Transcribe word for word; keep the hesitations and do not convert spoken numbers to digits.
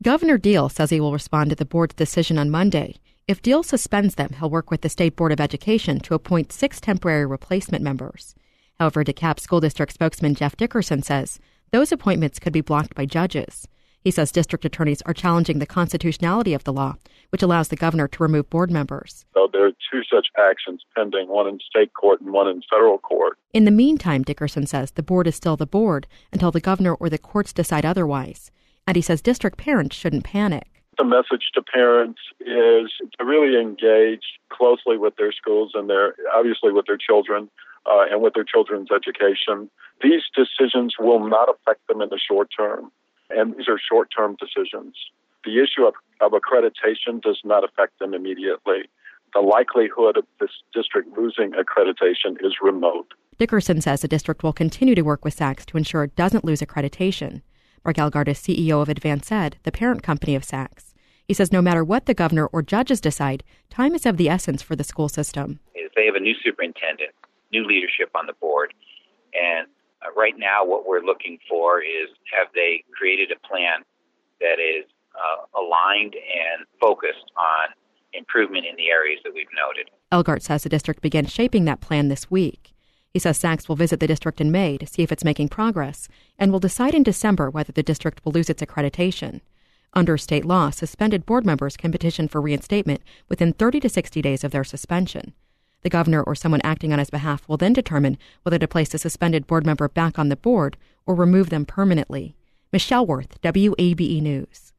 Governor Deal says he will respond to the board's decision on Monday. If Deal suspends them, he'll work with the State Board of Education to appoint six temporary replacement members. However, DeKalb School District spokesman Jeff Dickerson says those appointments could be blocked by judges. He says district attorneys are challenging the constitutionality of the law, which allows the governor to remove board members. So there are two such actions pending, one in state court and one in federal court. In the meantime, Dickerson says the board is still the board until the governor or the courts decide otherwise. And he says district parents shouldn't panic. The message to parents is to really engage closely with their schools and their, obviously with their children uh, and with their children's education. These decisions will not affect them in the short term, and these are short-term decisions. The issue of, of accreditation does not affect them immediately. The likelihood of this district losing accreditation is remote. Dickerson says the district will continue to work with SACS to ensure it doesn't lose accreditation. Mark Elgart is C E O of Advance Ed, the parent company of SACS. He says no matter what the governor or judges decide, time is of the essence for the school system. They have a new superintendent, new leadership on the board, and uh, right now what we're looking for is have they created a plan that is uh, aligned and focused on improvement in the areas that we've noted. Elgart says the district began shaping that plan this week. He says SACS will visit the district in May to see if it's making progress and will decide in December whether the district will lose its accreditation. Under state law, suspended board members can petition for reinstatement within thirty to sixty days of their suspension. The governor or someone acting on his behalf will then determine whether to place a suspended board member back on the board or remove them permanently. Michelle Worth, W A B E News.